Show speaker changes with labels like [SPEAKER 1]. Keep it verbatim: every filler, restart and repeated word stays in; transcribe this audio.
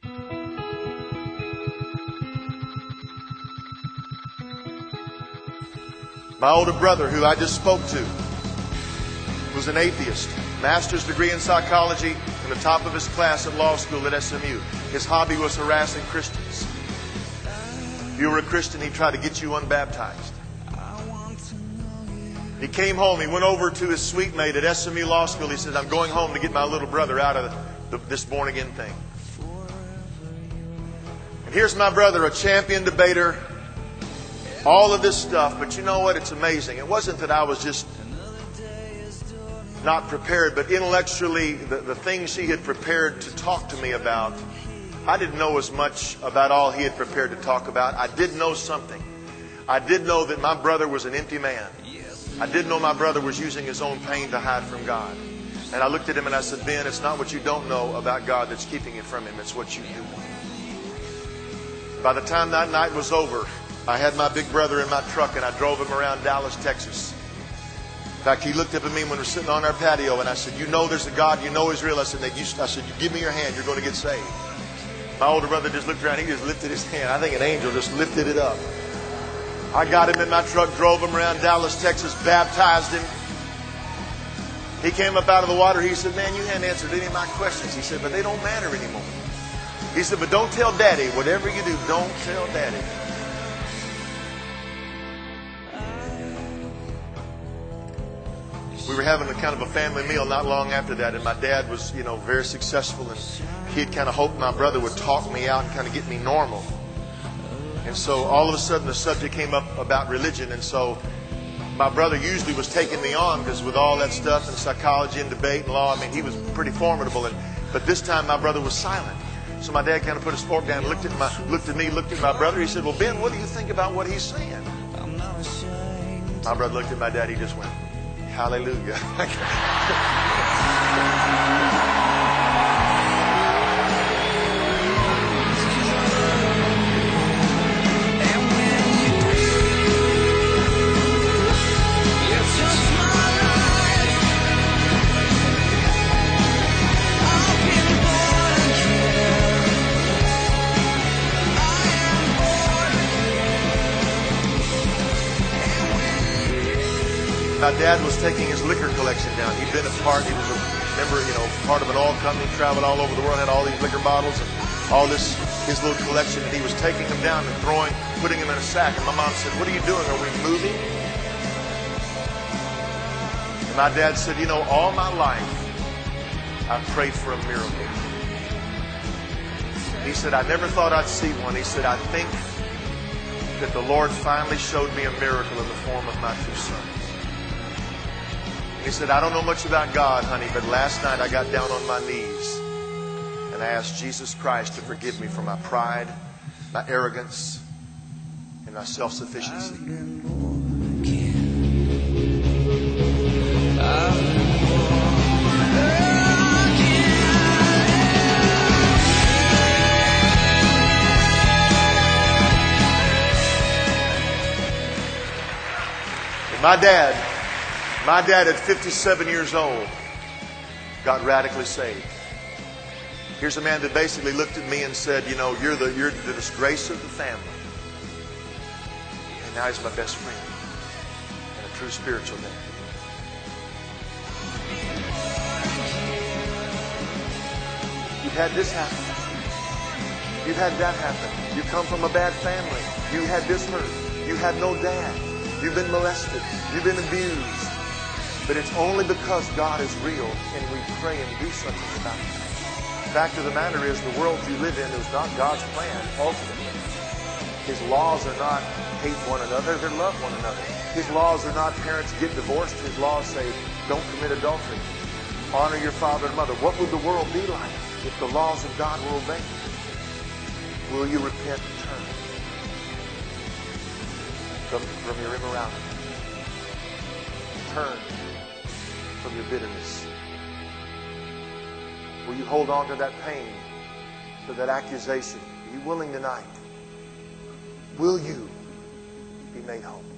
[SPEAKER 1] My older brother, who I just spoke to, was an atheist. Master's degree in psychology and the top of his class at law school at S M U. His hobby was harassing Christians. If you were a Christian, he'd try to get you unbaptized. He came home. He went over to his suite mate at S M U Law School. He said, I'm going home to get my little brother out of the, this born-again thing. And here's my brother, a champion debater, all of this stuff. But you know what? It's amazing. It wasn't that I was just not prepared, but intellectually, the, the things he had prepared to talk to me about, I didn't know as much about all he had prepared to talk about. I did know something. I did know that my brother was an empty man. I did know my brother was using his own pain to hide from God. And I looked at him and I said, Ben, it's not what you don't know about God that's keeping it from Him. It's what you do. By the time that night was over, I had my big brother in my truck and I drove him around Dallas, Texas. In fact, he looked up at me when we were sitting on our patio and I said, you know there's a God, you know He's real. I said, I said, you give me your hand, you're going to get saved. My older brother just looked around, he just lifted his hand. I think an angel just lifted it up. I got him in my truck, drove him around Dallas, Texas, baptized him. He came up out of the water. He said, man, you hadn't answered any of my questions. He said, but they don't matter anymore. He said, but don't tell Daddy. Whatever you do, don't tell Daddy. We were having a kind of a family meal not long after that, and my dad was, you know, very successful, and he had kind of hoped my brother would talk me out and kind of get me normal. And so all of a sudden the subject came up about religion, and so my brother usually was taking me on because with all that stuff and psychology and debate and law, I mean, he was pretty formidable. And but this time my brother was silent. So my dad kind of put his fork down and looked at my, looked at me, looked at my brother. He said, well, Ben, what do you think about what he's saying? My brother looked at my dad. He just went, hallelujah. My dad was taking his liquor collection down. He'd been a part, he was a member, you know, part of an oil company, traveled all over the world, had all these liquor bottles and all this, his little collection, and he was taking them down and throwing, putting them in a sack. And my mom said, what are you doing? Are we moving? And my dad said, you know, all my life, I've prayed for a miracle. He said, I never thought I'd see one. He said, I think that the Lord finally showed me a miracle in the form of my two sons. He said, I don't know much about God, honey, but last night I got down on my knees and I asked Jesus Christ to forgive me for my pride, my arrogance, and my self-sufficiency. And my dad... My dad, at fifty-seven years old, got radically saved. Here's a man that basically looked at me and said, you know, you're the, you're the disgrace of the family. And now he's my best friend and a true spiritual dad. You've had this happen. You've had that happen. You come from a bad family. You had this hurt. You had no dad. You've been molested. You've been abused. But it's only because God is real can we pray and do something about it. The fact of the matter is the world you live in is not God's plan, ultimately. His laws are not hate one another, they're love one another. His laws are not parents get divorced. His laws say don't commit adultery. Honor your father and mother. What would the world be like if the laws of God were obeyed? Will you repent and turn from, from your immorality? Turn from your bitterness. Will you hold on to that pain, to that accusation? Are you willing tonight? Will you be made whole?